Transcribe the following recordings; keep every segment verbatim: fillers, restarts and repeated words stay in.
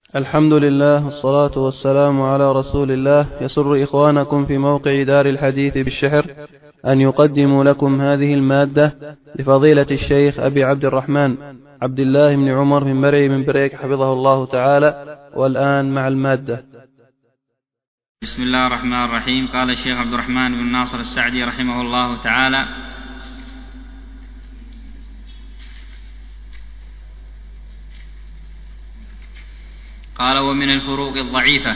الحمد لله والصلاة والسلام على رسول الله. يسر إخوانكم في موقع دار الحديث بالشحر أن يقدموا لكم هذه المادة لفضيلة الشيخ أبي عبد الرحمن عبد الله بن عمر من مرعي من بريك حفظه الله تعالى. والآن مع المادة. بسم الله الرحمن الرحيم. قال الشيخ عبد الرحمن بن ناصر السعدي رحمه الله تعالى: قال: ومن الفروق الضعيفة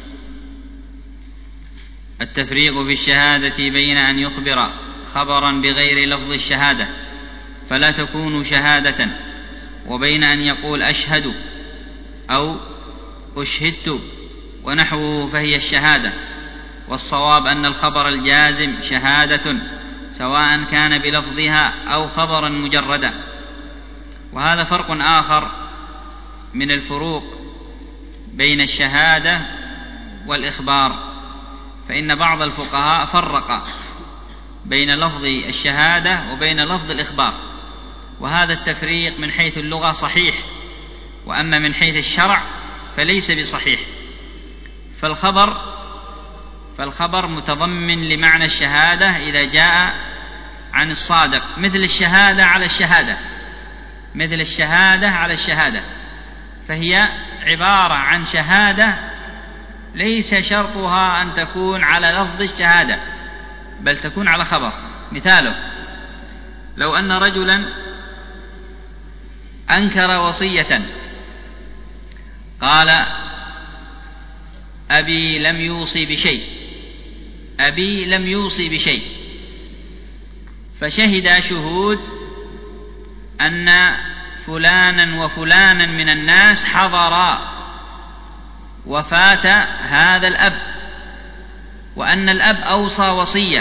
التفريق في الشهادة بين أن يخبر خبرا بغير لفظ الشهادة فلا تكون شهادة، وبين أن يقول أشهد أو أشهدت ونحوه فهي الشهادة. والصواب أن الخبر الجازم شهادة سواء كان بلفظها أو خبرا مجردا. وهذا فرق آخر من الفروق بين الشهادة والإخبار، فإن بعض الفقهاء فرق بين لفظ الشهادة وبين لفظ الإخبار، وهذا التفريق من حيث اللغة صحيح، وأما من حيث الشرع فليس بصحيح. فالخبر فالخبر متضمن لمعنى الشهادة إذا جاء عن الصادق، مثل الشهادة على الشهادة مثل الشهادة على الشهادة فهي عبارة عن شهادة ليس شرطها أن تكون على لفظ الشهادة بل تكون على خبر. مثاله: لو أن رجلا أنكر وصية قال: أبي لم يوصي بشيء أبي لم يوصي بشيء فشهد شهود أن فلانا وفلانا من الناس حضرا وفاة هذا الأب، وأن الأب أوصى وصية،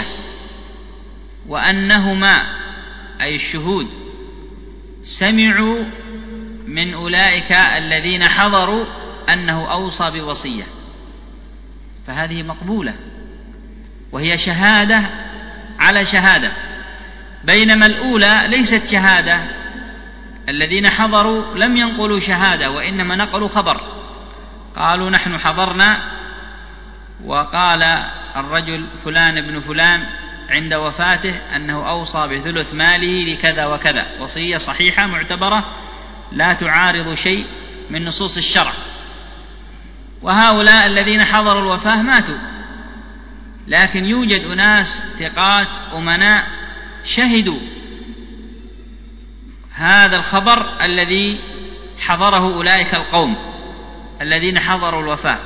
وأنهما أي الشهود سمعوا من أولئك الذين حضروا أنه أوصى بوصية، فهذه مقبولة وهي شهادة على شهادة. بينما الأولى ليست شهادة، الذين حضروا لم ينقلوا شهادة وإنما نقلوا خبر، قالوا: نحن حضرنا وقال الرجل فلان ابن فلان عند وفاته أنه أوصى بثلث ماله لكذا وكذا، وصية صحيحة معتبرة لا تعارض شيء من نصوص الشرع. وهؤلاء الذين حضروا الوفاة ماتوا، لكن يوجد أناس ثقات أمناء شهدوا هذا الخبر الذي حضره أولئك القوم الذين حضروا الوفاة،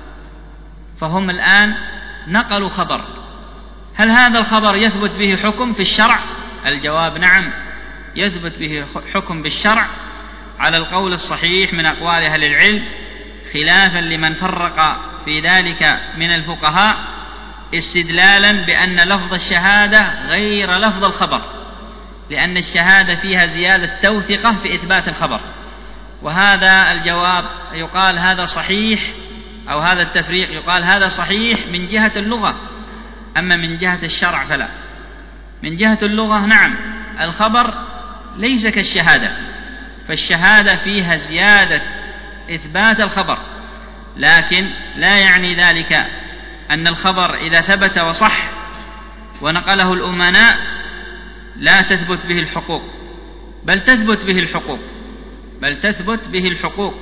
فهم الآن نقلوا خبر. هل هذا الخبر يثبت به حكم في الشرع؟ الجواب: نعم، يثبت به حكم بالشرع على القول الصحيح من أقوال أهل العلم، خلافا لمن فرق في ذلك من الفقهاء استدلالا بأن لفظ الشهادة غير لفظ الخبر، لأن الشهادة فيها زيادة توثقة في إثبات الخبر. وهذا الجواب يقال هذا صحيح، أو هذا التفريق يقال هذا صحيح من جهة اللغة، أما من جهة الشرع فلا. من جهة اللغة نعم، الخبر ليس كالشهادة، فالشهادة فيها زيادة إثبات الخبر، لكن لا يعني ذلك أن الخبر إذا ثبت وصح ونقله الأمناء لا تثبت به الحقوق، بل تثبت به الحقوق بل تثبت به الحقوق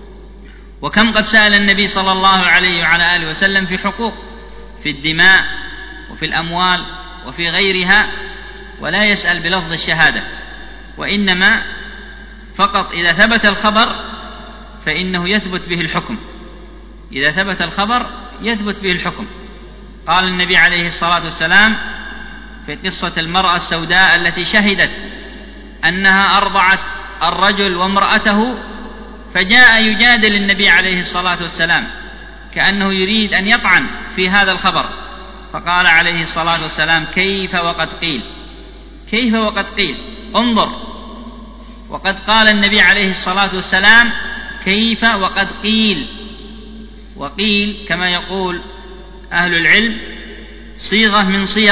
وكم قد سأل النبي صلى الله عليه وعلى آله وسلم في حقوق، في الدماء وفي الأموال وفي غيرها، ولا يسأل بلفظ الشهادة، وإنما فقط إذا ثبت الخبر فإنه يثبت به الحكم. إذا ثبت الخبر يثبت به الحكم. قال النبي عليه الصلاة والسلام في قصة المرأة السوداء التي شهدت أنها أرضعت الرجل وامرأته، فجاء يجادل النبي عليه الصلاة والسلام كأنه يريد أن يطعن في هذا الخبر، فقال عليه الصلاة والسلام: كيف وقد قيل كيف وقد قيل انظر، وقد قال النبي عليه الصلاة والسلام: كيف وقد قيل. وقيل كما يقول أهل العلم صيغة من صيغ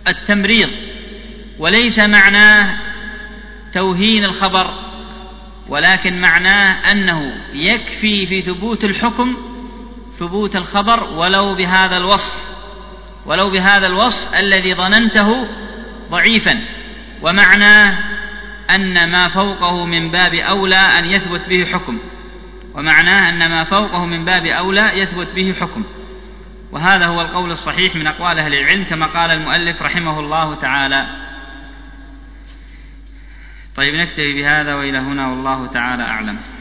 التمريض، وليس معناه توهين الخبر ولكن معناه أنه يكفي في ثبوت الحكم ثبوت الخبر ولو بهذا الوصف ولو بهذا الوصف الذي ظننته ضعيفا، ومعناه أن ما فوقه من باب أولى أن يثبت به حكم ومعناه أن ما فوقه من باب أولى يثبت به حكم. وهذا هو القول الصحيح من أقوال أهل العلم كما قال المؤلف رحمه الله تعالى. طيب نكتفي بهذا وإلى هنا والله تعالى أعلم.